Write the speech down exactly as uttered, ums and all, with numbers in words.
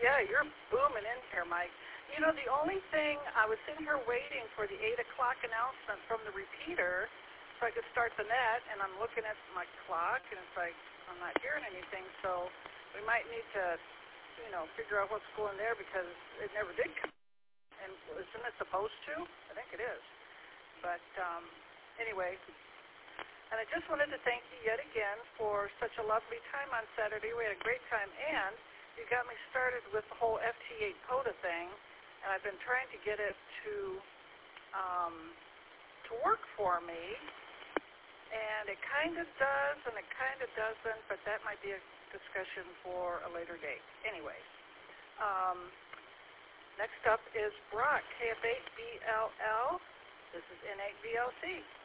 Yeah, you're booming in here, Mike. You know, the only thing, I was sitting here waiting for the eight o'clock announcement from the repeater so I could start the net, and I'm looking at my clock, and it's like, I'm not hearing anything, so we might need to, you know, figure out what's going there because it never did come. And isn't it supposed to? I think it is. But um, anyway, and I just wanted to thank you yet again for such a lovely time on Saturday. We had a great time, and you got me started with the whole F T eight POTA thing, and I've been trying to get it to um, to work for me, and it kind of does, and it kind of doesn't, but that might be a discussion for a later date. Anyway, um, next up is Brock, K F eight B L L. This is N eight V L C.